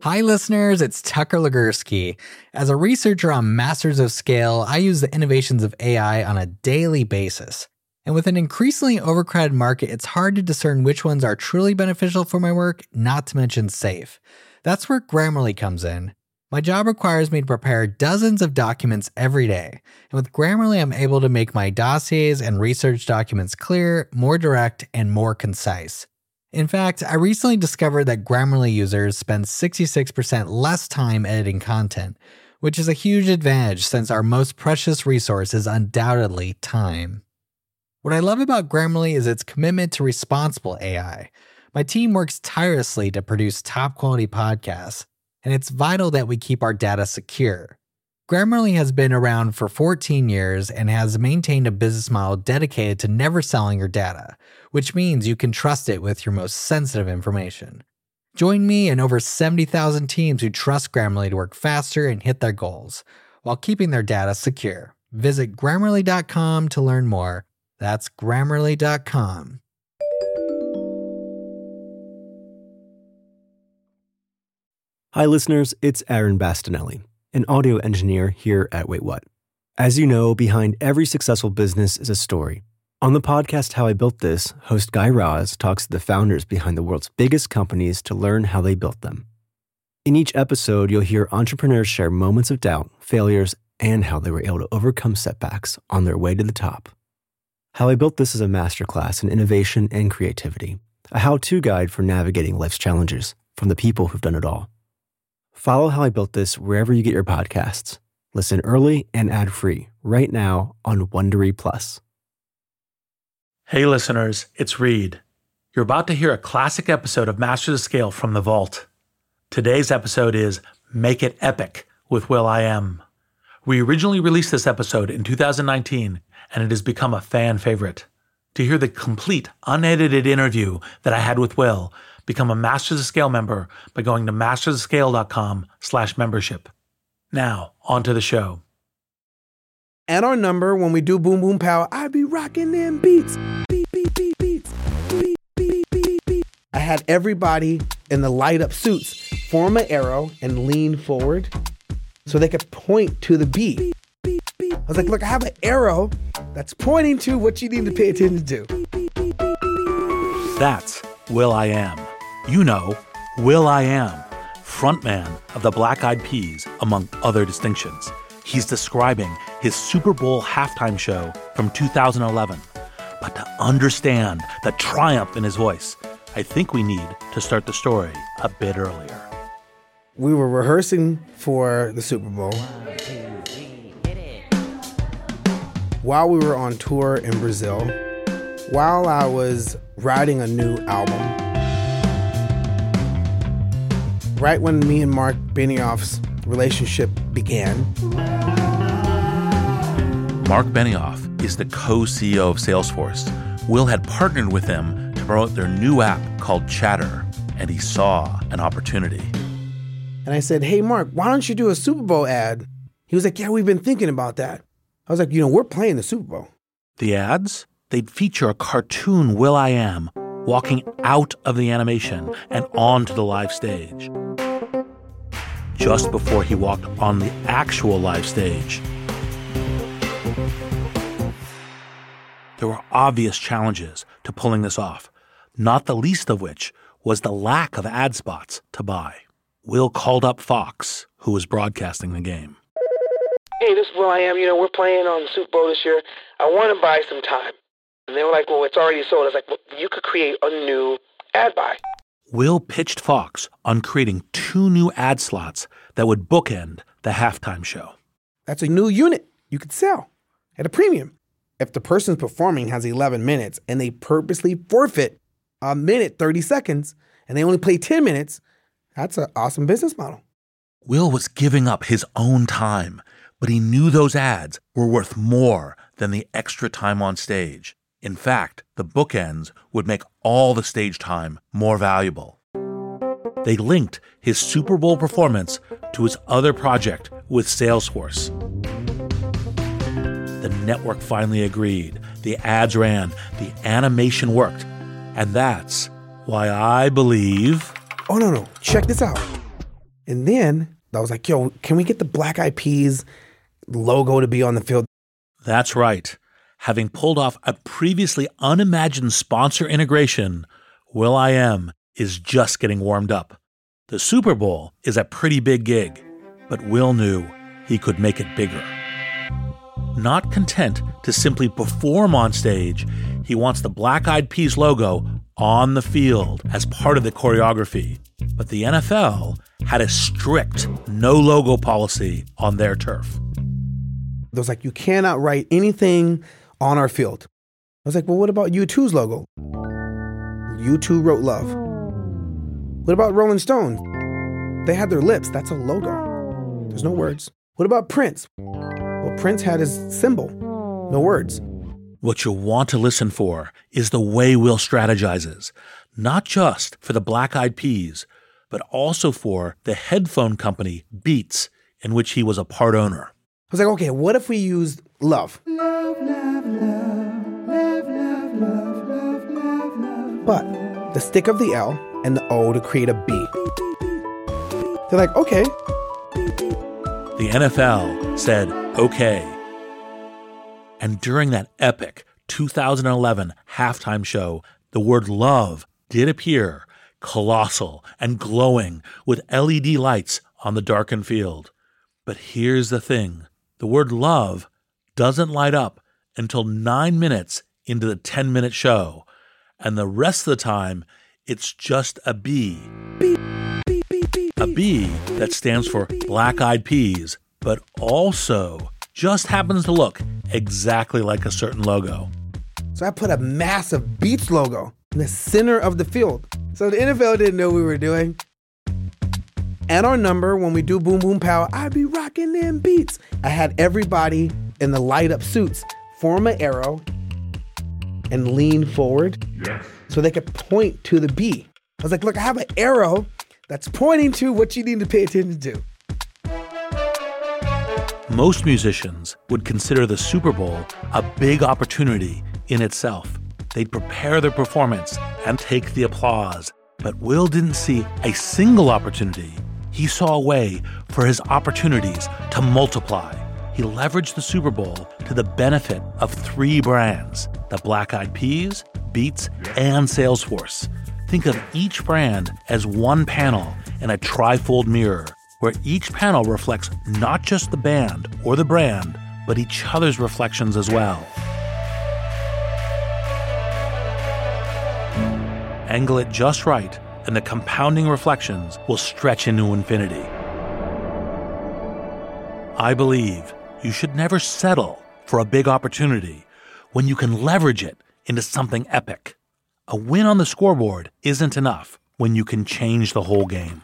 Hi listeners, it's Tucker Legursky. As a researcher on Masters of Scale, I use the innovations of AI on a daily basis. And with an increasingly overcrowded market, it's hard to discern which ones are truly beneficial for my work, not to mention safe. That's where Grammarly comes in. My job requires me to prepare dozens of documents every day. And with Grammarly, I'm able to make my dossiers and research documents clear, more direct, and more concise. In fact, I recently discovered that Grammarly users spend 66% less time editing content, which is a huge advantage since our most precious resource is undoubtedly time. What I love about Grammarly is its commitment to responsible AI. My team works tirelessly to produce top-quality podcasts, and it's vital that we keep our data secure. Grammarly has been around for 14 years and has maintained a business model dedicated to never selling your data, which means you can trust it with your most sensitive information. Join me and over 70,000 teams who trust Grammarly to work faster and hit their goals, while keeping their data secure. Visit Grammarly.com to learn more. That's Grammarly.com. Hi listeners, it's Aaron Bastinelli, an audio engineer here at Wait What. As you know, behind every successful business is a story. On the podcast How I Built This, host Guy Raz talks to the founders behind the world's biggest companies to learn how they built them. In each episode, you'll hear entrepreneurs share moments of doubt, failures, and how they were able to overcome setbacks on their way to the top. How I Built This is a masterclass in innovation and creativity, a how-to guide for navigating life's challenges from the people who've done it all. Follow How I Built This wherever you get your podcasts. Listen early and ad-free right now on Wondery Plus. Hey listeners, it's Reed. You're about to hear a classic episode of Masters of Scale from the Vault. Today's episode is Make It Epic with will.i.am. We originally released this episode in 2019, and it has become a fan favorite. To hear the complete, unedited interview that I had with Will, become a Masters of Scale member by going to mastersofscale.com/membership. Now, on to the show. At our number, when we do Boom Boom Pow, I be rocking them beats. Beat, beat, beat, beats. Beat, beat, beat, beat. I had everybody in the light up suits form an arrow and lean forward so they could point to the beat. I was like, look, I have an arrow that's pointing to what you need to pay attention to. That's will.i.am. You know, will.i.am, frontman of the Black Eyed Peas, among other distinctions. He's describing his Super Bowl halftime show from 2011. But to understand the triumph in his voice, I think we need to start the story a bit earlier. We were rehearsing for the Super Bowl. While we were on tour in Brazil, while I was writing a new album, right when me and Mark Benioff's relationship began. Mark Benioff is the co-CEO of Salesforce. Will had partnered with them to promote their new app called Chatter, and he saw an opportunity. And I said, hey, Mark, why don't you do a Super Bowl ad? He was like, yeah, we've been thinking about that. I was like, we're playing the Super Bowl. The ads? They'd feature a cartoon will.i.am walking out of the animation and onto the live stage. Just before he walked on the actual live stage, there were obvious challenges to pulling this off, not the least of which was the lack of ad spots to buy. Will called up Fox, who was broadcasting the game. Hey, this is will.i.am. We're playing on the Super Bowl this year. I want to buy some time. And they were like, well, it's already sold. I was like, well, you could create a new ad buy. Will pitched Fox on creating 2 new ad slots that would bookend the halftime show. That's a new unit you could sell at a premium. If the person's performing has 11 minutes and they purposely forfeit a minute, 30 seconds, and they only play 10 minutes, that's an awesome business model. Will was giving up his own time, but he knew those ads were worth more than the extra time on stage. In fact, the bookends would make all the stage time more valuable. They linked his Super Bowl performance to his other project with Salesforce. The network finally agreed. The ads ran, the animation worked, and that's why I believe... Oh, no. Check this out. And then I was like, yo, can we get the Black Eyed Peas logo to be on the field? That's right. Having pulled off a previously unimagined sponsor integration, will.i.am is just getting warmed up. The Super Bowl is a pretty big gig, but Will knew he could make it bigger. Not content to simply perform on stage, he wants the Black Eyed Peas logo on the field as part of the choreography. But the NFL had a strict no logo policy on their turf. It was like, you cannot write anything on our field. I was like, well, what about U2's logo? U2 wrote Love. What about Rolling Stone? They had their lips. That's a logo. There's no words. What about Prince? Well, Prince had his symbol. No words. What you'll want to listen for is the way Will strategizes, not just for the Black Eyed Peas, but also for the headphone company Beats, in which he was a part owner. I was like, okay, what if we used love? Love, love, love, love, love, love, love, love, love. But the stick of the L and the O to create a B. They're like, okay. The NFL said, okay. And during that epic 2011 halftime show, the word love did appear, colossal and glowing with LED lights on the darkened field. But here's the thing. The word love doesn't light up until 9 minutes into the 10-minute show. And the rest of the time, it's just a B. A B that stands for Black Eyed Peas, but also just happens to look exactly like a certain logo. So I put a massive Beats logo in the center of the field. So the NFL didn't know what we were doing. And our number, when we do Boom Boom Pow, I be rocking them beats. I had everybody in the light up suits form an arrow and lean forward so they could point to the B. I was like, look, I have an arrow that's pointing to what you need to pay attention to. Most musicians would consider the Super Bowl a big opportunity in itself. They'd prepare their performance and take the applause. But Will didn't see a single opportunity. He saw a way for his opportunities to multiply. He leveraged the Super Bowl to the benefit of 3 brands, the Black Eyed Peas, Beats, and Salesforce. Think of each brand as one panel in a trifold mirror, where each panel reflects not just the band or the brand, but each other's reflections as well. Angle it just right, and the compounding reflections will stretch into infinity. I believe you should never settle for a big opportunity when you can leverage it into something epic. A win on the scoreboard isn't enough when you can change the whole game.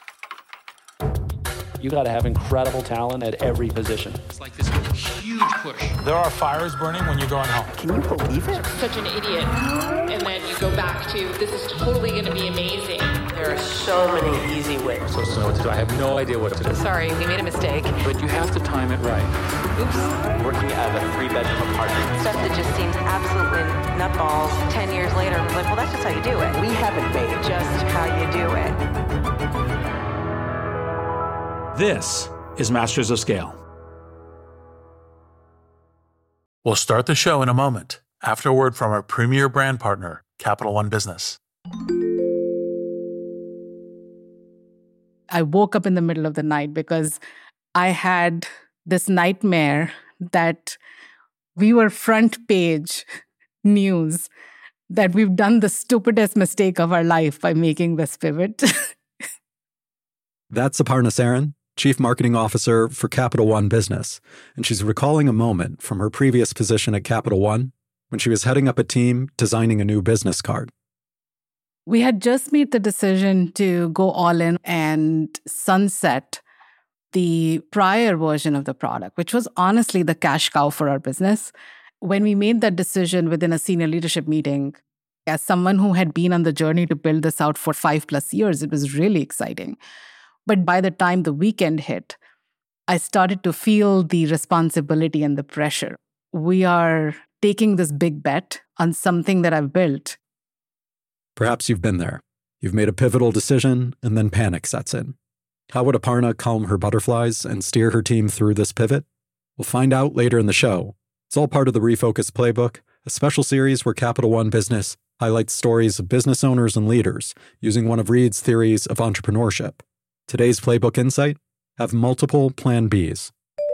You got to have incredible talent at every position. It's like this huge push. There are fires burning when you're going home. Can you believe it? Such an idiot. And then you go back to, this is totally going to be amazing. There are so many easy ways. So know what to do. I have no idea what to do. Sorry, we made a mistake. But you have to time it right. Oops. Working out of a 3-bedroom apartment. Stuff that just seems absolutely nutballs. 10 years later, I was like, well, that's just how you do it. We haven't made it. Just how you do it. This is Masters of Scale. We'll start the show in a moment, after a word from our premier brand partner, Capital One Business. I woke up in the middle of the night because I had this nightmare that we were front page news, that we've done the stupidest mistake of our life by making this pivot. That's Aparna Saran, Chief Marketing Officer for Capital One Business, and she's recalling a moment from her previous position at Capital One when she was heading up a team designing a new business card. We had just made the decision to go all in and sunset the prior version of the product, which was honestly the cash cow for our business. When we made that decision within a senior leadership meeting, as someone who had been on the journey to build this out for 5+ years, it was really exciting. But by the time the weekend hit, I started to feel the responsibility and the pressure. We are taking this big bet on something that I've built. Perhaps you've been there. You've made a pivotal decision, and then panic sets in. How would Aparna calm her butterflies and steer her team through this pivot? We'll find out later in the show. It's all part of the Refocus Playbook, a special series where Capital One Business highlights stories of business owners and leaders using one of Reed's theories of entrepreneurship. Today's Playbook Insight: have multiple Plan Bs.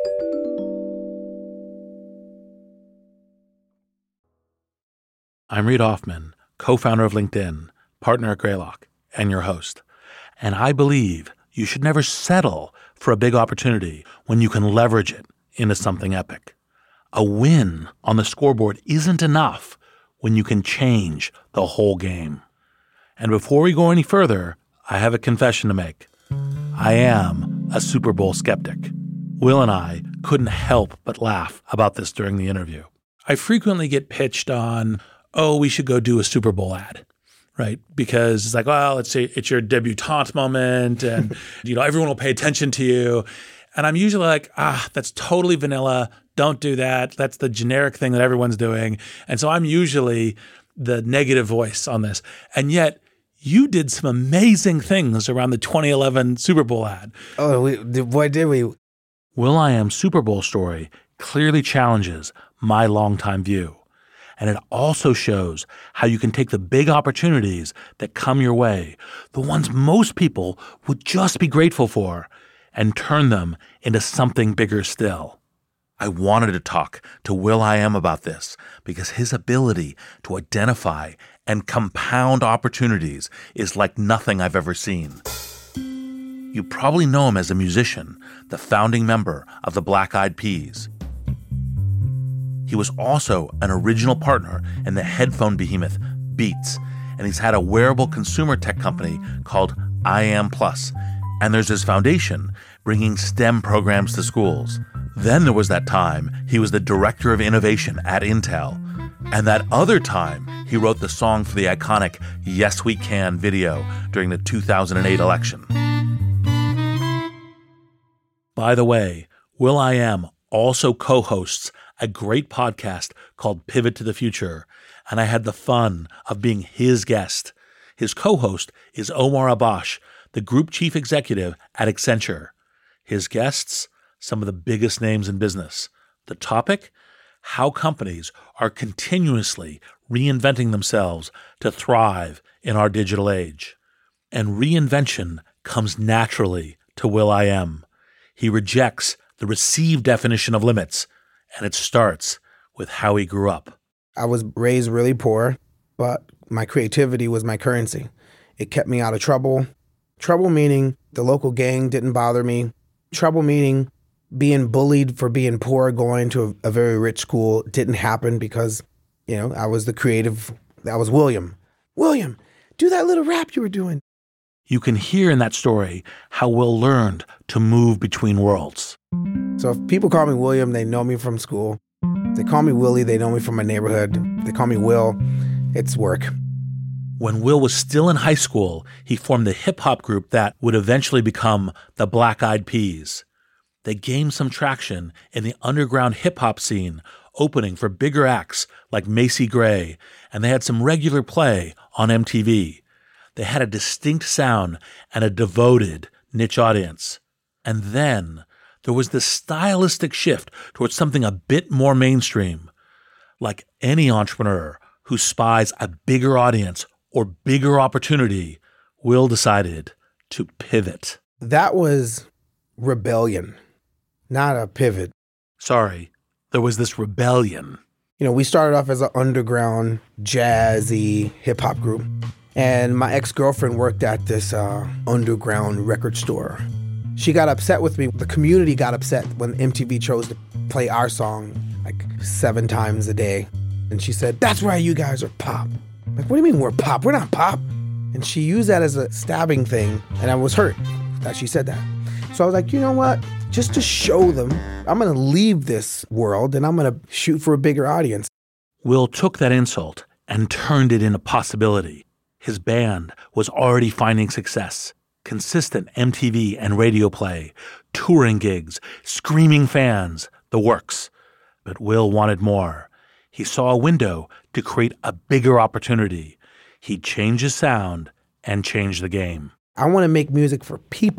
I'm Reid Hoffman, co-founder of LinkedIn, partner at Greylock, and your host. And I believe you should never settle for a big opportunity when you can leverage it into something epic. A win on the scoreboard isn't enough when you can change the whole game. And before we go any further, I have a confession to make. I am a Super Bowl skeptic. Will and I couldn't help but laugh about this during the interview. I frequently get pitched on, we should go do a Super Bowl ad, right? Because it's like, well, it's your debutante moment and, everyone will pay attention to you. And I'm usually like, that's totally vanilla. Don't do that. That's the generic thing that everyone's doing. And so I'm usually the negative voice on this. And yet you did some amazing things around the 2011 Super Bowl ad. Boy, did we. will.i.am's Super Bowl story clearly challenges my longtime view. And it also shows how you can take the big opportunities that come your way, the ones most people would just be grateful for, and turn them into something bigger still. I wanted to talk to will.i.am about this because his ability to identify and compound opportunities is like nothing I've ever seen. You probably know him as a musician, the founding member of the Black Eyed Peas. He was also an original partner in the headphone behemoth Beats, and he's had a wearable consumer tech company called I.am Plus. And there's his foundation, bringing STEM programs to schools. Then there was that time he was the director of innovation at Intel. And that other time, he wrote the song for the iconic Yes We Can video during the 2008 election. By the way, will.i.am also co-hosts a great podcast called Pivot to the Future, and I had the fun of being his guest. His co-host is Omar Abash, the group chief executive at Accenture. His guests, some of the biggest names in business. The topic? How companies are continuously reinventing themselves to thrive in our digital age. And reinvention comes naturally to will.i.am. He rejects the received definition of limits, and it starts with how he grew up. I was raised really poor, but my creativity was my currency. It kept me out of trouble. Trouble meaning the local gang didn't bother me. Trouble meaning being bullied for being poor, going to a very rich school didn't happen because, I was the creative. I was William. William, do that little rap you were doing. You can hear in that story how Will learned to move between worlds. So if people call me William, they know me from school. If they call me Willie, they know me from my neighborhood. If they call me Will, it's work. When Will was still in high school, he formed the hip-hop group that would eventually become the Black Eyed Peas. They gained some traction in the underground hip-hop scene, opening for bigger acts like Macy Gray, and they had some regular play on MTV. They had a distinct sound and a devoted niche audience. And then there was this stylistic shift towards something a bit more mainstream. Like any entrepreneur who spies a bigger audience or bigger opportunity, Will decided to pivot. That was rebellion, not a pivot. Sorry, there was this rebellion. We started off as an underground, jazzy hip-hop group. And my ex-girlfriend worked at this underground record store. She got upset with me. The community got upset when MTV chose to play our song like 7 times a day. And she said, "That's why you guys are pop." I'm like, what do you mean we're pop? We're not pop. And she used that as a stabbing thing. And I was hurt that she said that. So I was like, you know what? Just to show them, I'm going to leave this world and I'm going to shoot for a bigger audience. Will took that insult and turned it into possibility. His band was already finding success. Consistent MTV and radio play, touring gigs, screaming fans, the works. But Will wanted more. He saw a window to create a bigger opportunity. He changed his sound and changed the game. I want to make music for people,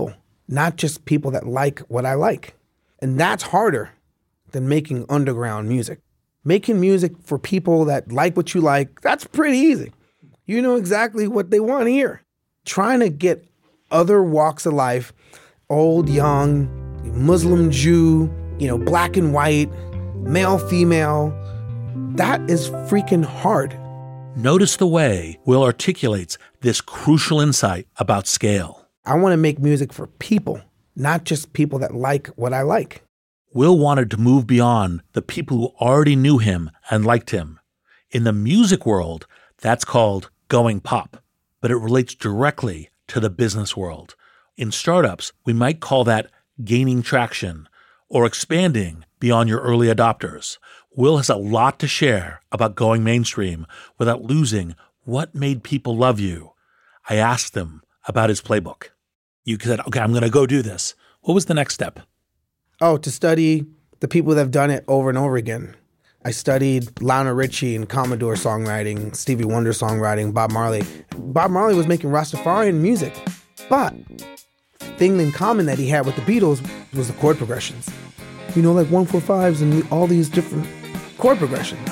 not just people that like what I like. And that's harder than making underground music. Making music for people that like what you like, that's pretty easy. You know exactly what they want to hear. Trying to get other walks of life, old, young, Muslim, Jew, black and white, male, female, that is freaking hard. Notice the way Will articulates this crucial insight about scale. I want to make music for people, not just people that like what I like. Will wanted to move beyond the people who already knew him and liked him. In the music world, that's called going pop, but it relates directly to the business world. In startups, we might call that gaining traction or expanding beyond your early adopters. Will has a lot to share about going mainstream without losing what made people love you. I asked him about his playbook. You said, okay, I'm going to go do this. What was the next step? Oh, to study the people that have done it over and over again. I studied Lionel Richie and Commodore songwriting, Stevie Wonder songwriting, Bob Marley. Bob Marley was making Rastafarian music, but the thing in common that he had with the Beatles was the chord progressions. Like 1-4-5s and all these different chord progressions.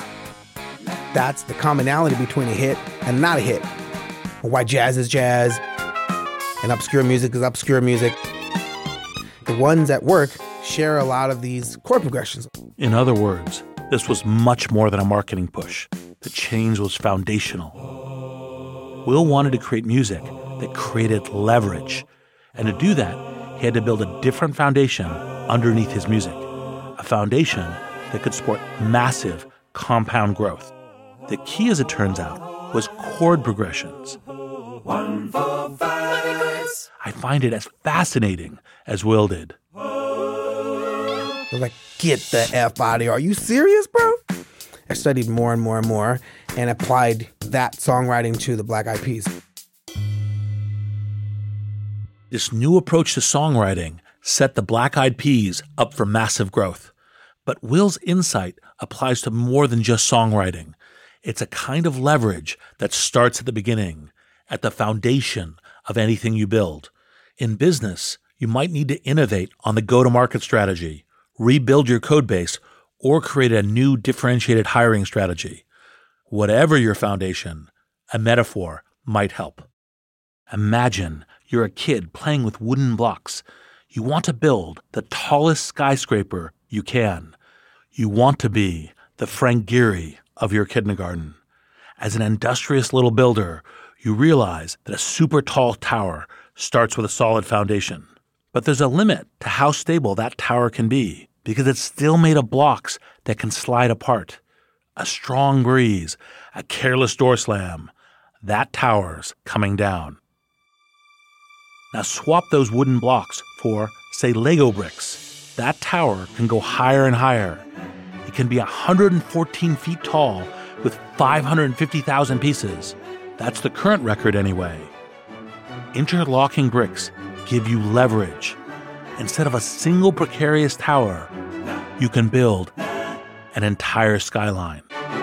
That's the commonality between a hit and not a hit. Why jazz is jazz and obscure music is obscure music. The ones that work share a lot of these chord progressions. In other words, this was much more than a marketing push. The change was foundational. Will wanted to create music that created leverage. And to do that, he had to build a different foundation underneath his music. A foundation that could support massive compound growth. The key, as it turns out, was chord progressions. 1, 4, 5. I find it as fascinating as Will did. I was like, get the F out of here. Are you serious, bro? I studied more and more and more and applied that songwriting to the Black Eyed Peas. This new approach to songwriting set the Black Eyed Peas up for massive growth. But Will's insight applies to more than just songwriting. It's a kind of leverage that starts at the beginning, at the foundation of anything you build. In business, you might need to innovate on the go-to-market strategy, rebuild your code base, or create a new differentiated hiring strategy. Whatever your foundation, a metaphor might help. Imagine you're a kid playing with wooden blocks. You want to build the tallest skyscraper you can. You want to be the Frank Gehry of your kindergarten. As an industrious little builder, you realize that a super tall tower starts with a solid foundation. But there's a limit to how stable that tower can be because it's still made of blocks that can slide apart. A strong breeze, a careless door slam, that tower's coming down. Now swap those wooden blocks for, say, Lego bricks. That tower can go higher and higher. It can be 114 feet tall with 550,000 pieces. That's the current record anyway. Interlocking bricks give you leverage. Instead of a single precarious tower, you can build an entire skyline.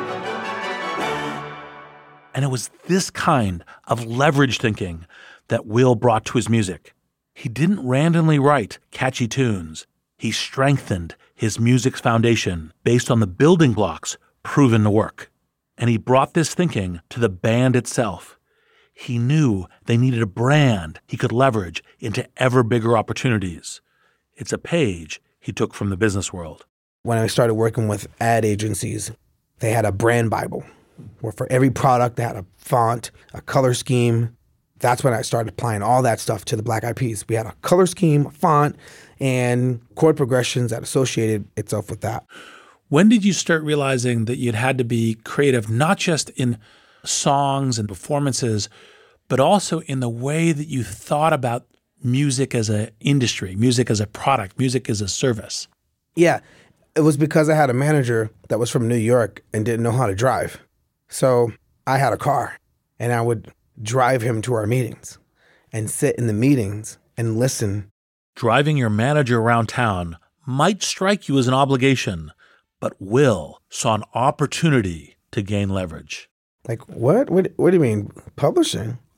And it was this kind of leverage thinking that Will brought to his music. He didn't randomly write catchy tunes. He strengthened his music's foundation based on the building blocks proven to work. And he brought this thinking to the band itself. He knew they needed a brand he could leverage into ever bigger opportunities. It's a page he took from the business world. When I started working with ad agencies, they had a brand Bible where for every product they had a font, a color scheme. That's when I started applying all that stuff to the Black Eyed Peas. We had a color scheme, a font, and chord progressions that associated itself with that. When did you start realizing that you'd had to be creative, not just in songs and performances, but also in the way that you thought about music as an industry, music as a product, music as a service? Yeah, it was because I had a manager that was from New York and didn't know how to drive. So I had a car, and I would drive him to our meetings and sit in the meetings and listen. Driving your manager around town might strike you as an obligation, but Will saw an opportunity to gain leverage. Like, what? What do you mean? Publishing? Oh,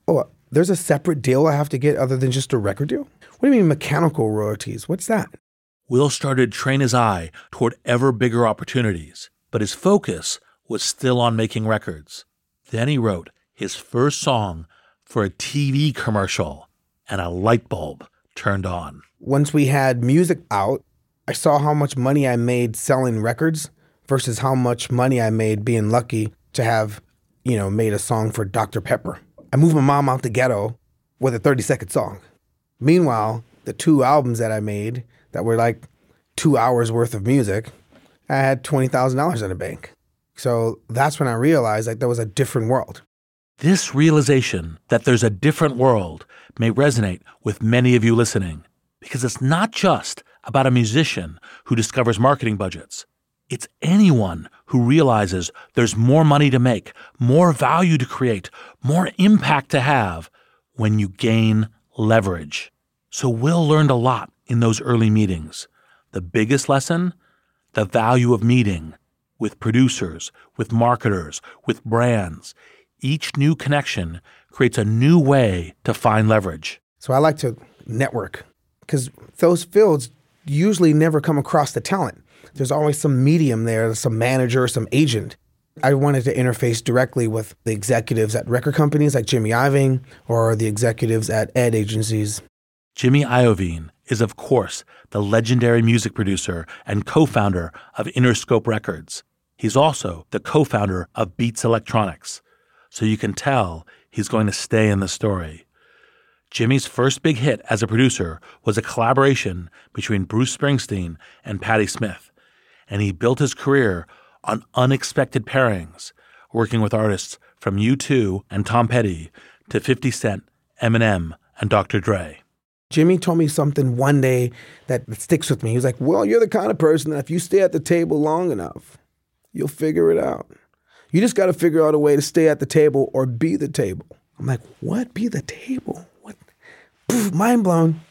there's a separate deal I have to get other than just a record deal? What do you mean mechanical royalties? What's that? Will started to train his eye toward ever bigger opportunities, but his focus was still on making records. Then he wrote his first song for a TV commercial, and a light bulb turned on. Once we had music out, I saw how much money I made selling records versus how much money I made being lucky to have, made a song for Dr. Pepper. I moved my mom out the ghetto with a 30-second song. Meanwhile, the 2 albums that I made that were like 2 hours worth of music, I had $20,000 in the bank. So that's when I realized there was a different world. This realization that there's a different world may resonate with many of you listening, because it's not just about a musician who discovers marketing budgets. It's anyone who realizes there's more money to make, more value to create, more impact to have when you gain leverage. So Will learned a lot in those early meetings. The biggest lesson? The value of meeting with producers, with marketers, with brands. Each new connection creates a new way to find leverage. So I like to network because those fields usually never come across the talent. There's always some medium there, some manager, some agent. I wanted to interface directly with the executives at record companies like Jimmy Iovine or the executives at ad agencies. Jimmy Iovine is, of course, the legendary music producer and co-founder of Interscope Records. He's also the co-founder of Beats Electronics. So you can tell he's going to stay in the story. Jimmy's first big hit as a producer was a collaboration between Bruce Springsteen and Patti Smith, and he built his career on unexpected pairings, working with artists from U2 and Tom Petty to 50 Cent, Eminem, and Dr. Dre. Jimmy told me something one day that sticks with me. He was like, well, you're the kind of person that if you stay at the table long enough, you'll figure it out. You just got to figure out a way to stay at the table or be the table. I'm like, what? Be the table? What? Poof, mind blown.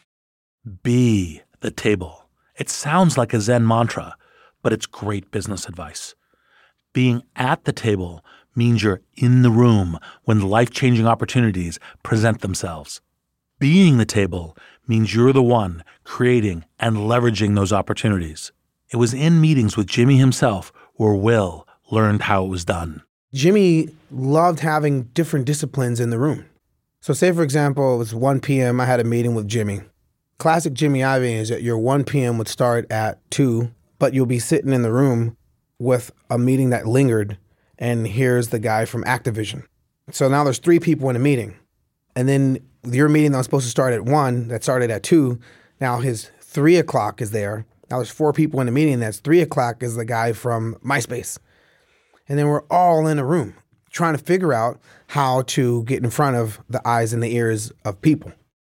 Be the table. It sounds like a Zen mantra, but it's great business advice. Being at the table means you're in the room when life-changing opportunities present themselves. Being the table means you're the one creating and leveraging those opportunities. It was in meetings with Jimmy himself where Will learned how it was done. Jimmy loved having different disciplines in the room. So say, for example, it was 1 p.m., I had a meeting with Jimmy. Classic Jimmy Iovine is that your 1 p.m. would start at 2, but you'll be sitting in the room with a meeting that lingered, and here's the guy from Activision. So now there's 3 people in a meeting. And then your meeting that was supposed to start at 1, that started at 2, now his 3 o'clock is there. Now there's 4 people in the meeting, that's 3 o'clock is the guy from MySpace. And then we're all in a room trying to figure out how to get in front of the eyes and the ears of people.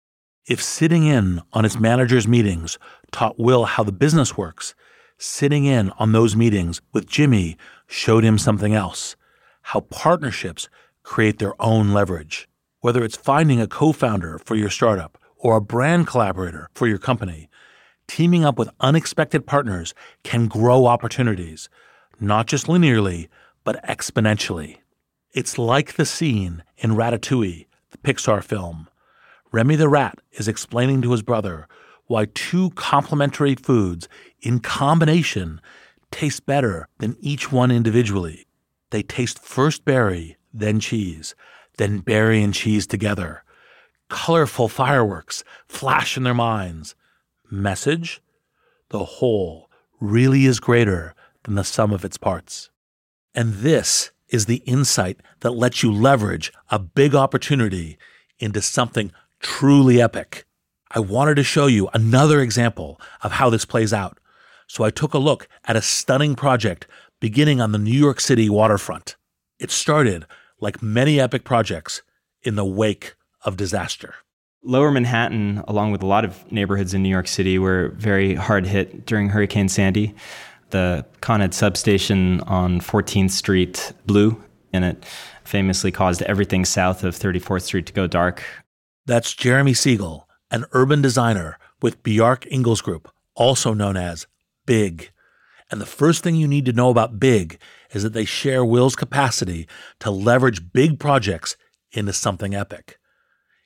If sitting in on his manager's meetings taught Will how the business works, sitting in on those meetings with Jimmy showed him something else, how partnerships create their own leverage. Whether it's finding a co-founder for your startup or a brand collaborator for your company, teaming up with unexpected partners can grow opportunities, not just linearly, but exponentially. It's like the scene in Ratatouille, the Pixar film. Remy the rat is explaining to his brother why 2 complementary foods in combination taste better than each one individually. They taste first berry, then cheese, then berry and cheese together. Colorful fireworks flash in their minds. Message? The whole really is greater than the sum of its parts. And this is the insight that lets you leverage a big opportunity into something truly epic. I wanted to show you another example of how this plays out. So I took a look at a stunning project beginning on the New York City waterfront. It started, like many epic projects, in the wake of disaster. Lower Manhattan, along with a lot of neighborhoods in New York City, were very hard hit during Hurricane Sandy. The Con Ed substation on 14th Street blew, and it famously caused everything south of 34th Street to go dark. That's Jeremy Siegel, an urban designer with Bjarke Ingels Group, also known as BIG. And the first thing you need to know about BIG is that they share Will's capacity to leverage big projects into something epic.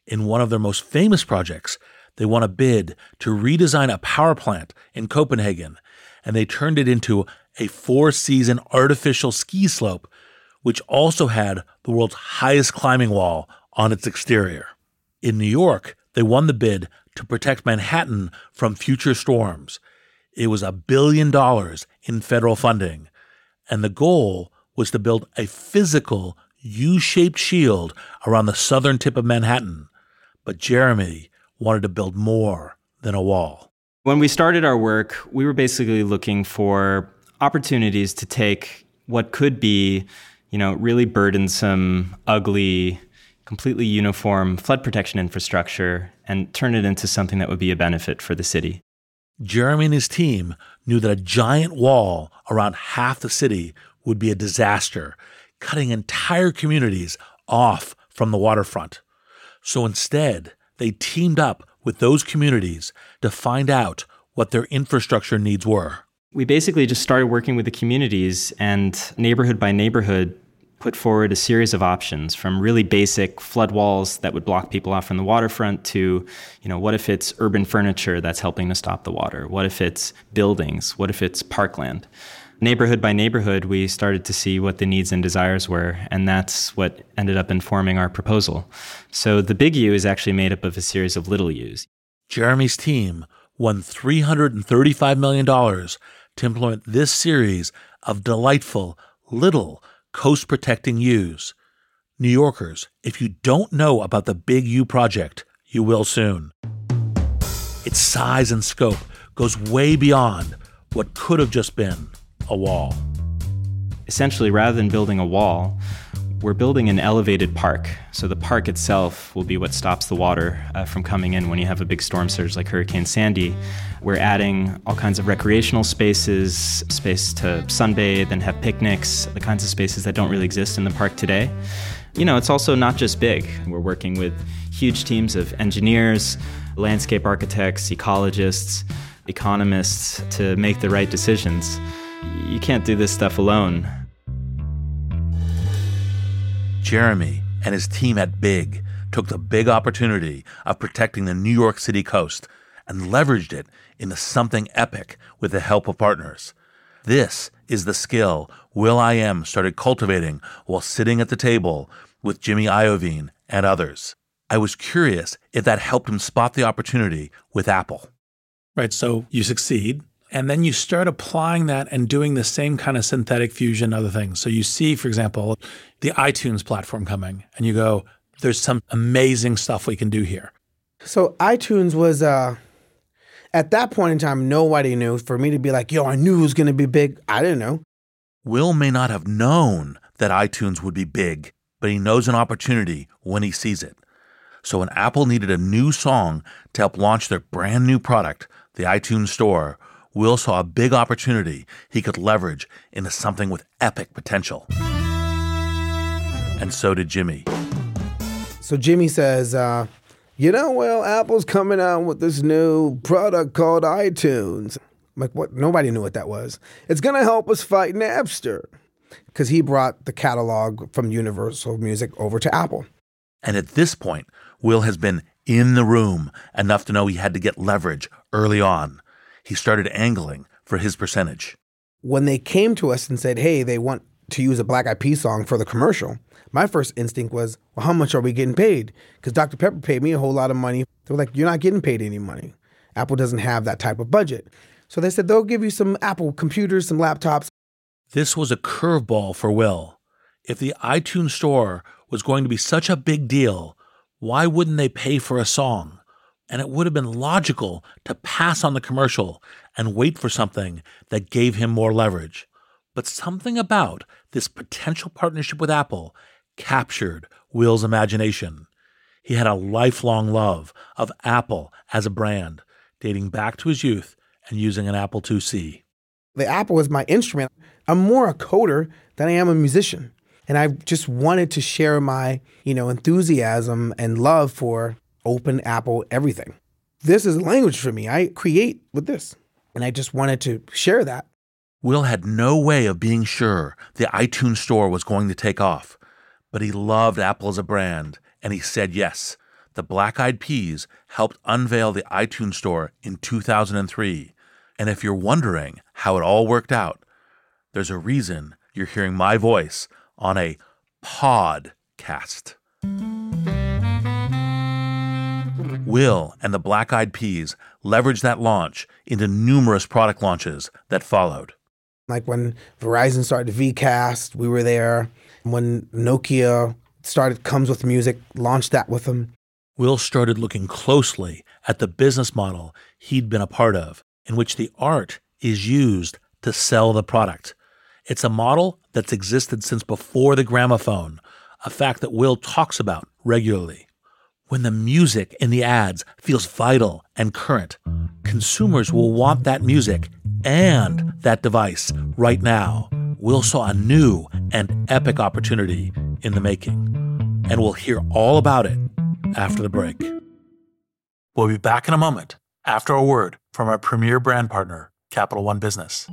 In one of their most famous projects, they won a bid to redesign a power plant in Copenhagen, and they turned it into a 4-season artificial ski slope, which also had the world's highest climbing wall on its exterior. In New York, they won the bid to protect Manhattan from future storms. It was $1 billion in federal funding, and the goal was to build a physical U-shaped shield around the southern tip of Manhattan. But Jeremy wanted to build more than a wall. When we started our work, we were basically looking for opportunities to take what could be, really burdensome, ugly, completely uniform flood protection infrastructure and turn it into something that would be a benefit for the city. Jeremy and his team knew that a giant wall around half the city would be a disaster, cutting entire communities off from the waterfront. So instead, they teamed up with those communities to find out what their infrastructure needs were. We basically just started working with the communities and neighborhood by neighborhood put forward a series of options, from really basic flood walls that would block people off from the waterfront to, what if it's urban furniture that's helping to stop the water? What if it's buildings? What if it's parkland? Neighborhood by neighborhood, we started to see what the needs and desires were, and that's what ended up informing our proposal. So the big U is actually made up of a series of little U's. Jeremy's team won $335 million to implement this series of delightful, little, coast-protecting U's. New Yorkers, if you don't know about the Big U project, you will soon. Its size and scope goes way beyond what could have just been a wall. Essentially, rather than building a wall, we're building an elevated park. So the park itself will be what stops the water from coming in when you have a big storm surge like Hurricane Sandy. We're adding all kinds of recreational spaces, space to sunbathe and have picnics, the kinds of spaces that don't really exist in the park today. It's also not just big. We're working with huge teams of engineers, landscape architects, ecologists, economists to make the right decisions. You can't do this stuff alone. Jeremy and his team at Big took the big opportunity of protecting the New York City coast and leveraged it into something epic with the help of partners. This is the skill will.i.am started cultivating while sitting at the table with Jimmy Iovine and others. I was curious if that helped him spot the opportunity with Apple. Right, so you succeed, and then you start applying that and doing the same kind of synthetic fusion, other things. So you see, for example, the iTunes platform coming, and you go, there's some amazing stuff we can do here. So iTunes was, at that point in time, nobody knew. For me to be like, I knew it was going to be big, I didn't know. Will may not have known that iTunes would be big, but he knows an opportunity when he sees it. So when Apple needed a new song to help launch their brand new product, the iTunes Store, Will saw a big opportunity he could leverage into something with epic potential. And so did Jimmy. So Jimmy says, Apple's coming out with this new product called iTunes. I'm like, what? Nobody knew what that was. It's going to help us fight Napster. Because he brought the catalog from Universal Music over to Apple. And at this point, Will has been in the room enough to know he had to get leverage early on. He started angling for his percentage. When they came to us and said, hey, they want to use a Black Eyed Peas song for the commercial, my first instinct was, well, how much are we getting paid? Because Dr. Pepper paid me a whole lot of money. They were like, you're not getting paid any money. Apple doesn't have that type of budget. So they said they'll give you some Apple computers, some laptops. This was a curveball for Will. If the iTunes Store was going to be such a big deal, why wouldn't they pay for a song? And it would have been logical to pass on the commercial and wait for something that gave him more leverage. But something about this potential partnership with Apple captured Will's imagination. He had a lifelong love of Apple as a brand, dating back to his youth and using an Apple IIc. The Apple is my instrument. I'm more a coder than I am a musician. And I just wanted to share my, enthusiasm and love for open Apple everything. This is language for me. I create with this. And I just wanted to share that. Will had no way of being sure the iTunes Store was going to take off, but he loved Apple as a brand, and he said yes. the Black Eyed Peas helped unveil the iTunes Store in 2003. And if you're wondering how it all worked out, there's a reason you're hearing my voice on a podcast. Will and the Black Eyed Peas leveraged that launch into numerous product launches that followed. Like when Verizon started VCast, we were there. When Nokia started Comes With Music, launched that with them. Will started looking closely at the business model he'd been a part of, in which the art is used to sell the product. It's a model that's existed since before the gramophone, a fact that Will talks about regularly. When the music in the ads feels vital and current, consumers will want that music and that device right now. Will saw a new and epic opportunity in the making, and we'll hear all about it after the break. We'll be back in a moment after a word from our premier brand partner, Capital One Business.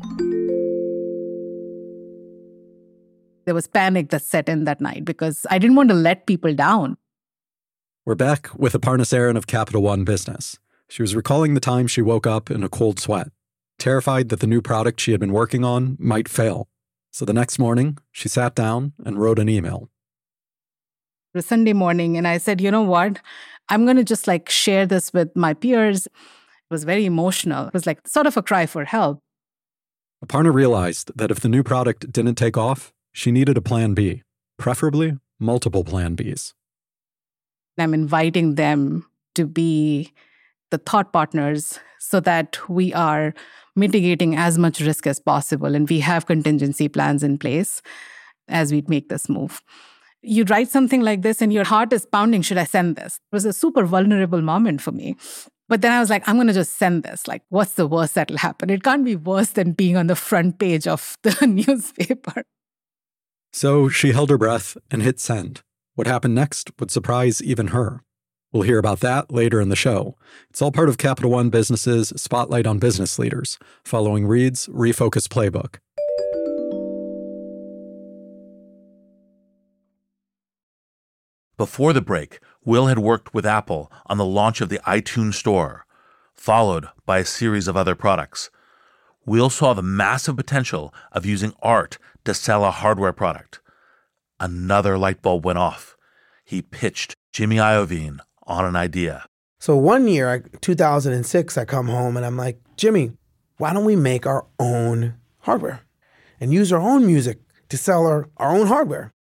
There was panic that set in that night because I didn't want to let people down. We're back with Aparna Saran of Capital One Business. She was recalling the time she woke up in a cold sweat, terrified that the new product she had been working on might fail. So the next morning, she sat down and wrote an email. It was Sunday morning, and I said, you know what? I'm going to just share this with my peers. It was very emotional. It was sort of a cry for help. Aparna realized that if the new product didn't take off, she needed a plan B, preferably multiple plan Bs. I'm inviting them to be the thought partners so that we are mitigating as much risk as possible and we have contingency plans in place as we make this move. You write something like this and your heart is pounding, should I send this? It was a super vulnerable moment for me. But then I was I'm going to just send this. What's the worst that'll happen? It can't be worse than being on the front page of the newspaper. So she held her breath and hit send. What happened next would surprise even her. We'll hear about that later in the show. It's all part of Capital One Business's Spotlight on Business Leaders, following Reed's Refocus Playbook. Before the break, Will had worked with Apple on the launch of the iTunes Store, followed by a series of other products. Will saw the massive potential of using art to sell a hardware product. Another light bulb went off. He pitched Jimmy Iovine on an idea. So one year, 2006, I come home and I'm like, Jimmy, why don't we make our own hardware and use our own music to sell our own hardware?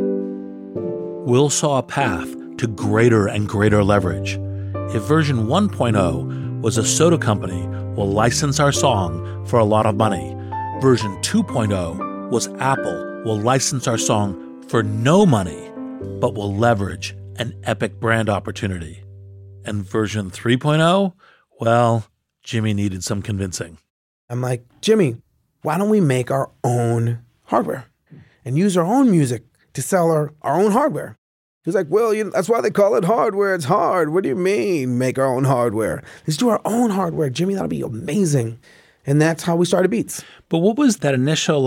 Will saw a path to greater and greater leverage. If version 1.0 was a soda company will license our song for a lot of money, version 2.0 was Apple will license our song for no money, but will leverage an epic brand opportunity. And version 3.0, well, Jimmy needed some convincing. I'm like, Jimmy, why don't we make our own hardware and use our own music to sell our own hardware? He's like, well, that's why they call it hardware. It's hard. What do you mean, make our own hardware? Let's do our own hardware. Jimmy, that'll be amazing. And that's how we started Beats. But what was that initial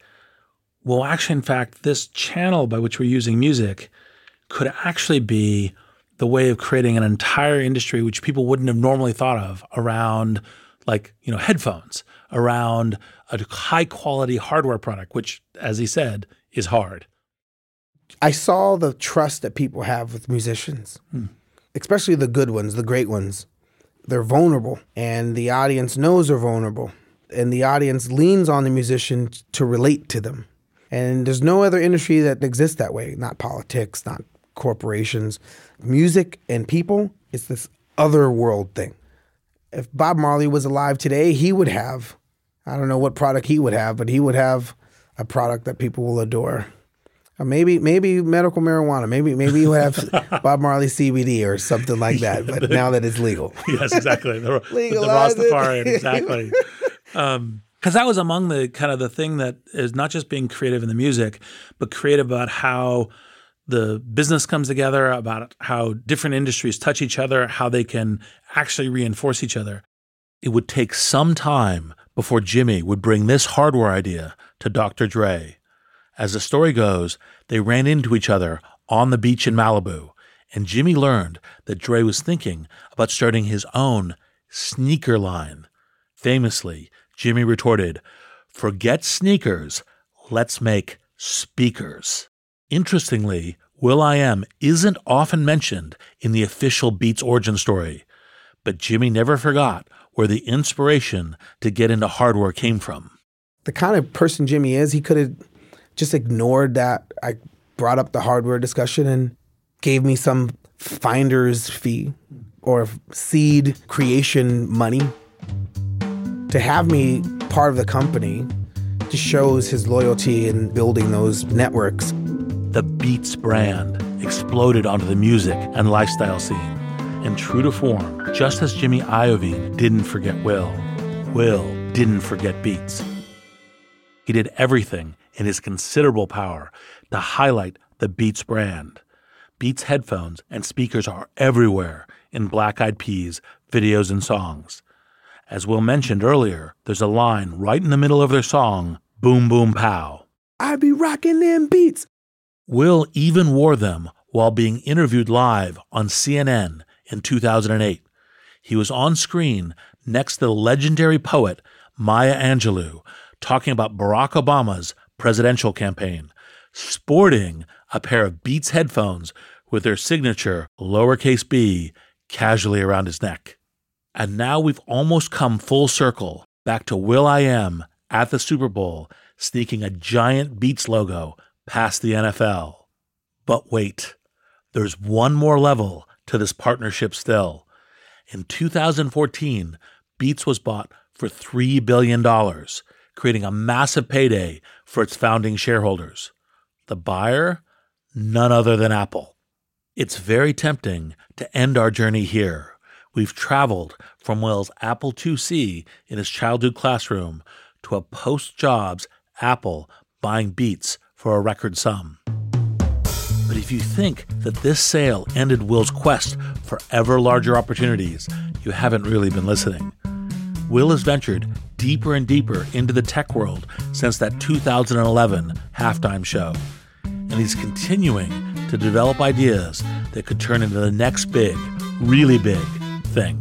well, actually, in fact, this channel by which we're using music could actually be the way of creating an entire industry which people wouldn't have normally thought of around headphones, around a high quality hardware product, which, as he said, is hard. I saw the trust that people have with musicians, especially the good ones, the great ones. They're vulnerable, and the audience knows they're vulnerable, and the audience leans on the musician to relate to them. And there's no other industry that exists that way, not politics, not corporations. Music and people, it's this other world thing. If Bob Marley was alive today, he would have, I don't know what product he would have, but he would have a product that people will adore. Or maybe medical marijuana. Maybe he would have Bob Marley CBD or something like that, but now that it's legal. Yes, exactly. Legalize the Rastafarian, exactly. Because that was among the kind of the thing that is not just being creative in the music, but creative about how the business comes together, about how different industries touch each other, how they can actually reinforce each other. It would take some time before Jimmy would bring this hardware idea to Dr. Dre. As the story goes, they ran into each other on the beach in Malibu, and Jimmy learned that Dre was thinking about starting his own sneaker line. Famously, Jimmy retorted, "Forget sneakers, let's make speakers." Interestingly, will.i.am isn't often mentioned in the official Beats origin story, but Jimmy never forgot where the inspiration to get into hardware came from. The kind of person Jimmy is, he could have just ignored that I brought up the hardware discussion and gave me some finder's fee or seed creation money. To have me part of the company just shows his loyalty in building those networks. The Beats brand exploded onto the music and lifestyle scene. And true to form, just as Jimmy Iovine didn't forget Will didn't forget Beats. He did everything in his considerable power to highlight the Beats brand. Beats headphones and speakers are everywhere in Black Eyed Peas videos and songs. As Will mentioned earlier, there's a line right in the middle of their song, "Boom Boom Pow." I be rocking them beats. Will even wore them while being interviewed live on CNN in 2008. He was on screen next to the legendary poet Maya Angelou talking about Barack Obama's presidential campaign, sporting a pair of Beats headphones with their signature lowercase b casually around his neck. And now we've almost come full circle back to will.i.am at the Super Bowl sneaking a giant Beats logo past the NFL. But wait, there's one more level to this partnership still. In 2014, Beats was bought for $3 billion, creating a massive payday for its founding shareholders. The buyer? None other than Apple. It's very tempting to end our journey here. We've traveled from Will's Apple IIc in his childhood classroom to a post-Jobs Apple buying Beats for a record sum. But if you think that this sale ended Will's quest for ever larger opportunities, you haven't really been listening. Will has ventured deeper and deeper into the tech world since that 2011 halftime show, and he's continuing to develop ideas that could turn into the next big, really big thing.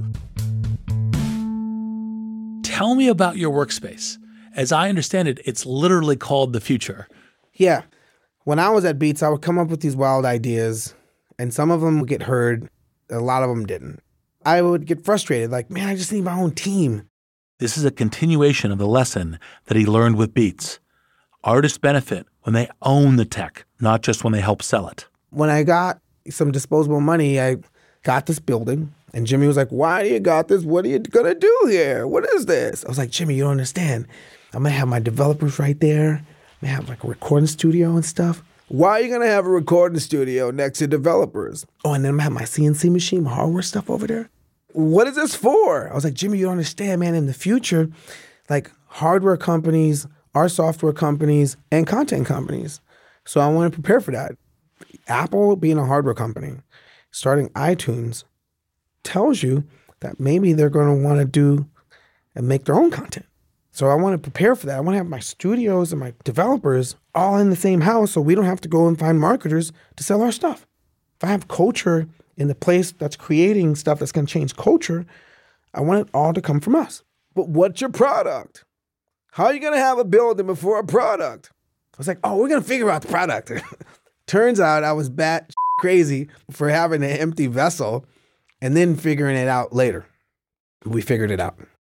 Tell me about your workspace. As I understand it, it's literally called the future. Yeah. When I was at Beats, I would come up with these wild ideas, and some of them would get heard. A lot of them didn't. I would get frustrated, like, man, I just need my own team. This is a continuation of the lesson that he learned with Beats. Artists benefit when they own the tech, not just when they help sell it. When I got some disposable money, I got this building, and Jimmy was like, why do you got this? What are you going to do here? What is this? I was like, Jimmy, you don't understand. I'm going to have my developers right there. I'm going to have like a recording studio and stuff. Why are you going to have a recording studio next to developers? Oh, and then I'm going to have my CNC machine, my hardware stuff over there. What is this for? I was like, Jimmy, you don't understand, man. In the future, like hardware companies are software companies and content companies. So I want to prepare for that. Apple being a hardware company, starting iTunes, tells you that maybe they're going to want to do and make their own content. So I want to prepare for that. I want to have my studios and my developers all in the same house so we don't have to go and find marketers to sell our stuff. If I have culture in the place that's creating stuff that's going to change culture, I want it all to come from us. But what's your product? How are you going to have a building before a product? I was like, oh, we're going to figure out the product. Turns out I was bat crazy for having an empty vessel and then figuring it out later. We figured it out.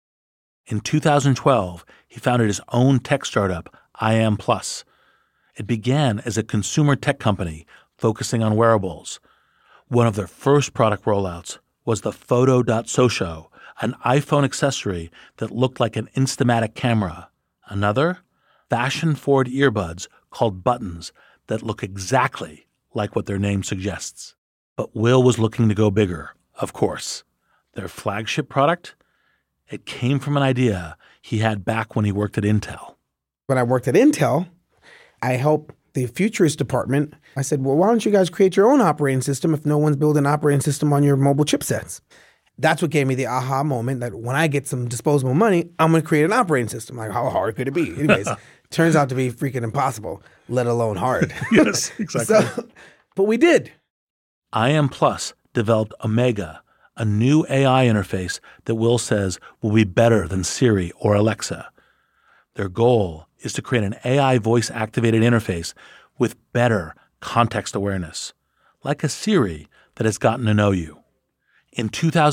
In 2012, he founded his own tech startup, IM Plus. It began as a consumer tech company focusing on wearables. One of their first product rollouts was the Photo.Socio, an iPhone accessory that looked like an Instamatic camera. Another, fashion-forward earbuds called Buttons that look exactly like what their name suggests. But Will was looking to go bigger, of course. Their flagship product? It came from an idea he had back when he worked at Intel. When I worked at Intel, I helped the Futurist department. I said, well, why don't you guys create your own operating system if no one's building an operating system on your mobile chipsets? That's what gave me the aha moment that when I get some disposable money, I'm going to create an operating system. Like, how hard could it be? Anyways, turns out to be freaking impossible, let alone hard. Yes, exactly. But we did. IM Plus developed Omega, a new AI interface that Will says will be better than Siri or Alexa. Their goal is to create an AI voice-activated interface with better context awareness, like a Siri that has gotten to know you. In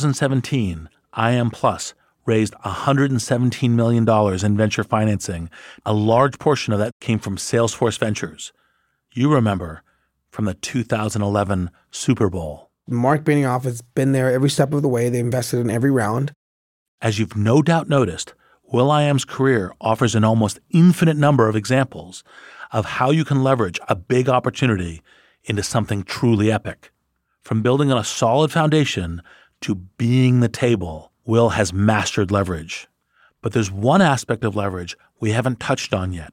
2017, IM Plus raised $117 million in venture financing. A large portion of that came from Salesforce Ventures. You remember from the 2011 Super Bowl. Mark Benioff has been there every step of the way. They invested in every round. As you've no doubt noticed, will.i.am's career offers an almost infinite number of examples of how you can leverage a big opportunity into something truly epic. From building on a solid foundation to being the table, Will has mastered leverage. But there's one aspect of leverage we haven't touched on yet: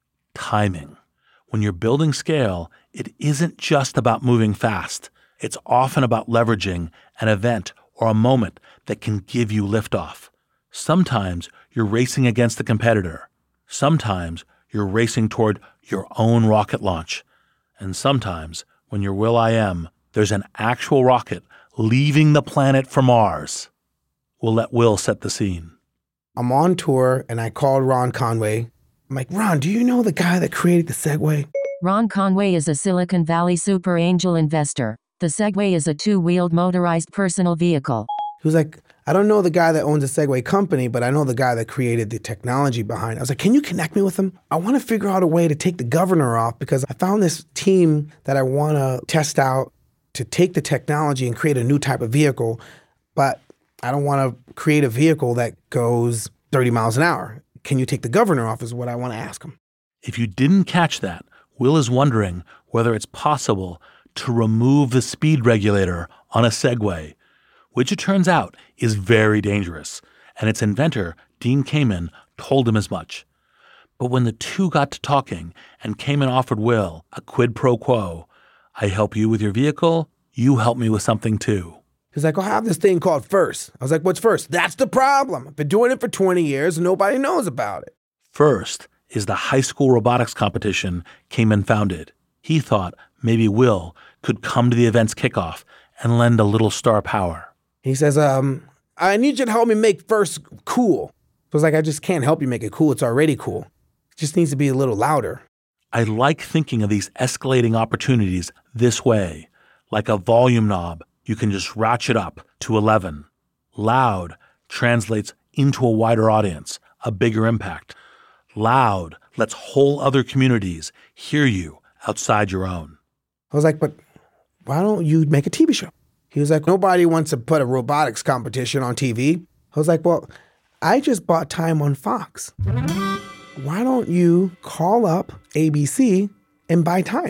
timing. When you're building scale, it isn't just about moving fast. It's often about leveraging an event or a moment that can give you liftoff. Sometimes you're racing against the competitor. Sometimes you're racing toward your own rocket launch. And sometimes, when you're will.i.am, there's an actual rocket leaving the planet for Mars. We'll let Will set the scene. I'm on tour, and I called Ron Conway. I'm like, Ron, do you know the guy that created the Segway? Ron Conway is a Silicon Valley super angel investor. The Segway is a two-wheeled motorized personal vehicle. He was like, I don't know the guy that owns the Segway company, but I know the guy that created the technology behind it. I was like, can you connect me with him? I want to figure out a way to take the governor off, because I found this team that I want to test out to take the technology and create a new type of vehicle, but I don't want to create a vehicle that goes 30 miles an hour. Can you take the governor off is what I want to ask him. If you didn't catch that, Will is wondering whether it's possible to remove the speed regulator on a Segway, which it turns out is very dangerous, and its inventor, Dean Kamen, told him as much. But when the two got to talking and Kamen offered Will a quid pro quo, I help you with your vehicle, you help me with something too. He's like, I'll have this thing called FIRST. I was like, what's FIRST? That's the problem. I've been doing it for 20 years and nobody knows about it. FIRST is the high school robotics competition Kamen founded. He thought maybe Will could come to the event's kickoff and lend a little star power. He says, I need you to help me make FIRST cool. I was like, I just can't help you make it cool. It's already cool. It just needs to be a little louder. I like thinking of these escalating opportunities this way, like a volume knob. You can just ratchet up to 11. Loud translates into a wider audience, a bigger impact. Loud lets whole other communities hear you outside your own. I was like, but why don't you make a TV show? He was like, nobody wants to put a robotics competition on TV. I was like, well, I just bought time on Fox. Why don't you call up ABC and buy time?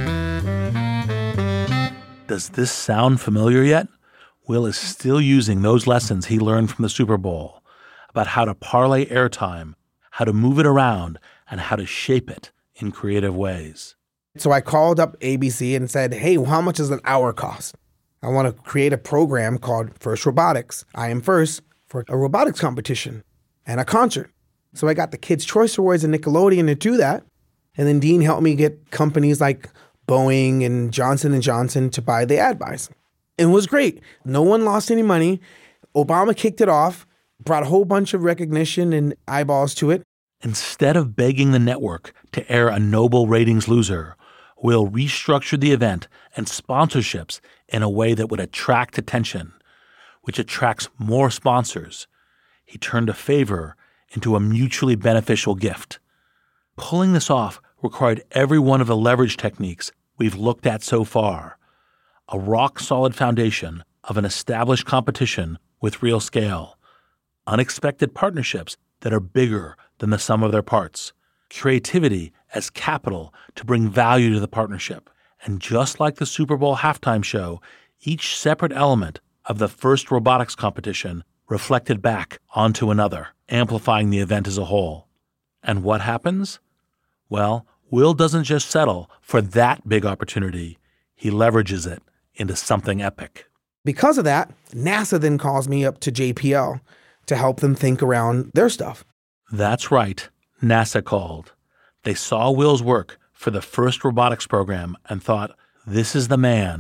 Does this sound familiar yet? Will is still using those lessons he learned from the Super Bowl about how to parlay airtime, how to move it around, and how to shape it in creative ways. So I called up ABC and said, hey, how much does an hour cost? I want to create a program called FIRST Robotics. I am first for a robotics competition and a concert. So I got the Kids' Choice Awards and Nickelodeon to do that. And then Dean helped me get companies like Boeing and Johnson & Johnson to buy the ad buys. It was great. No one lost any money. Obama kicked it off, brought a whole bunch of recognition and eyeballs to it. Instead of begging the network to air a Noble ratings loser, Will restructured the event and sponsorships in a way that would attract attention, which attracts more sponsors. He turned a favor into a mutually beneficial gift. Pulling this off required every one of the leverage techniques we've looked at so far. A rock-solid foundation of an established competition with real scale. Unexpected partnerships that are bigger than the sum of their parts. Creativity as capital to bring value to the partnership. And just like the Super Bowl halftime show, each separate element of the FIRST robotics competition reflected back onto another, amplifying the event as a whole. And what happens? Well, Will doesn't just settle for that big opportunity. He leverages it into something epic. Because of that, NASA then calls me up to JPL to help them think around their stuff. That's right. NASA called. They saw Will's work for the FIRST robotics program and thought, this is the man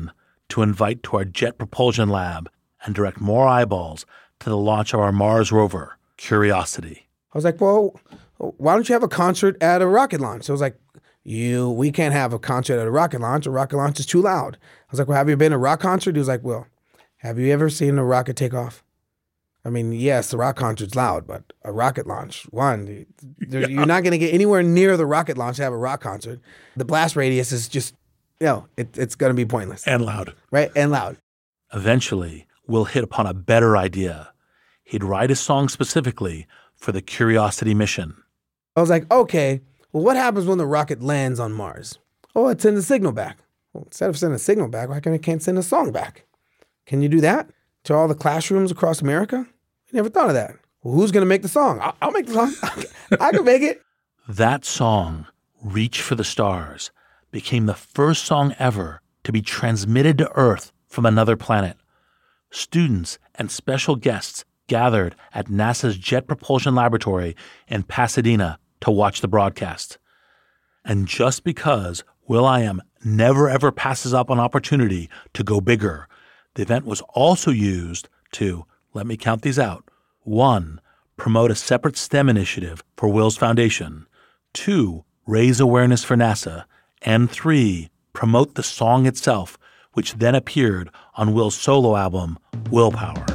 to invite to our Jet Propulsion Lab and direct more eyeballs to the launch of our Mars rover, Curiosity. I was like, well, why don't you have a concert at a rocket launch? So I was like, we can't have a concert at a rocket launch. A rocket launch is too loud. I was like, well, have you been to a rock concert? He was like, well, have you ever seen a rocket take off? I mean, yes, the rock concert's loud, but a rocket launch, you're not going to get anywhere near the rocket launch to have a rock concert. The blast radius is just, it's going to be pointless. And loud. Right? And loud. Eventually, Will hit upon a better idea. He'd write a song specifically for the Curiosity mission. I was like, okay, well, what happens when the rocket lands on Mars? Oh, it sends a signal back. Well, instead of sending a signal back, why can't send a song back? Can you do that to all the classrooms across America? I never thought of that. Well, who's going to make the song? I'll make the song. I can make it. That song, Reach for the Stars, became the first song ever to be transmitted to Earth from another planet. Students and special guests gathered at NASA's Jet Propulsion Laboratory in Pasadena to watch the broadcast. And just because will.i.am never ever passes up an opportunity to go bigger, the event was also used to, let me count these out, 1, promote a separate STEM initiative for Will's foundation, 2, raise awareness for NASA, and 3, promote the song itself, which then appeared on Will's solo album, Willpower.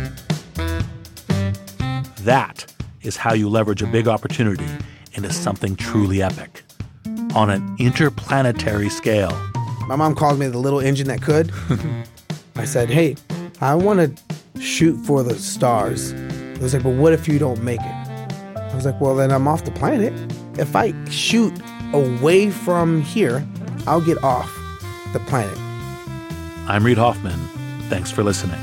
That is how you leverage a big opportunity into something truly epic, on an interplanetary scale. My mom calls me the little engine that could. I said, hey, I want to shoot for the stars. It was like, but what if you don't make it? I was like, well, then I'm off the planet. If I shoot away from here, I'll get off the planet. I'm Reid Hoffman. Thanks for listening.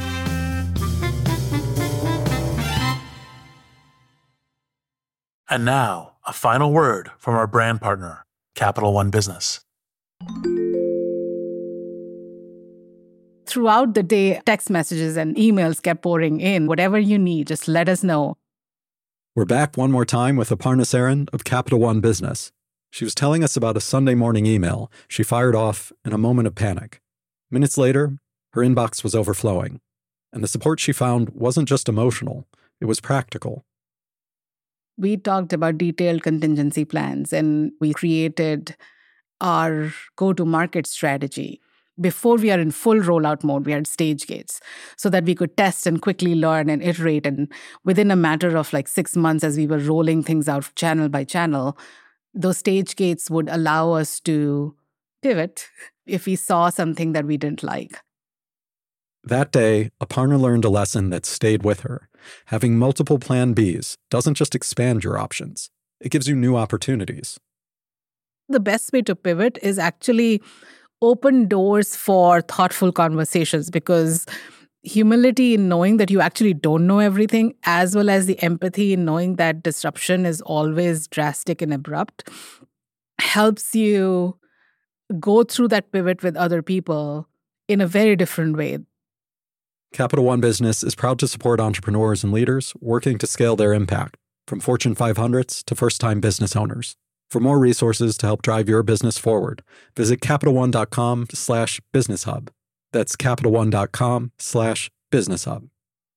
And now, a final word from our brand partner, Capital One Business. Throughout the day, text messages and emails kept pouring in. Whatever you need, just let us know. We're back one more time with Aparna Saran of Capital One Business. She was telling us about a Sunday morning email she fired off in a moment of panic. Minutes later, her inbox was overflowing. And the support she found wasn't just emotional, it was practical. We talked about detailed contingency plans, and we created our go-to-market strategy. Before we are in full rollout mode, we had stage gates so that we could test and quickly learn and iterate. And within a matter of 6 months, as we were rolling things out channel by channel, those stage gates would allow us to pivot if we saw something that we didn't like. That day, Aparna learned a lesson that stayed with her. Having multiple plan Bs doesn't just expand your options. It gives you new opportunities. The best way to pivot is actually open doors for thoughtful conversations, because humility in knowing that you actually don't know everything, as well as the empathy in knowing that disruption is always drastic and abrupt, helps you go through that pivot with other people in a very different way. Capital One Business is proud to support entrepreneurs and leaders working to scale their impact, from Fortune 500s to first-time business owners. For more resources to help drive your business forward, visit CapitalOne.com/businesshub. That's CapitalOne.com/businesshub.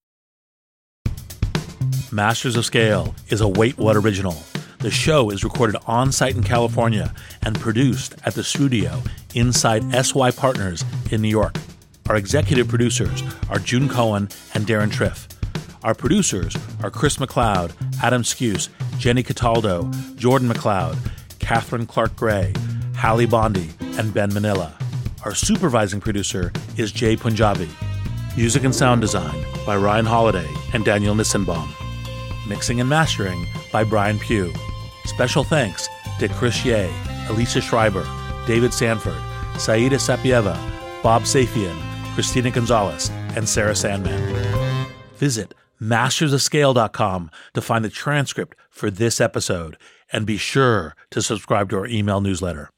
Masters of Scale is a Wait What original. The show is recorded on-site in California and produced at the studio inside SY Partners in New York. Our executive producers are June Cohen and Darren Triff. Our producers are Chris McLeod, Adam Skuse, Jenny Cataldo, Jordan McLeod, Catherine Clark-Gray, Hallie Bondi, and Ben Manila. Our supervising producer is Jay Punjabi. Music and sound design by Ryan Holiday and Daniel Nissenbaum. Mixing and mastering by Brian Pugh. Special thanks to Chris Ye, Elisa Schreiber, David Sanford, Saida Sapieva, Bob Safian, Christina Gonzalez, and Sarah Sandman. Visit mastersofscale.com to find the transcript for this episode, and be sure to subscribe to our email newsletter.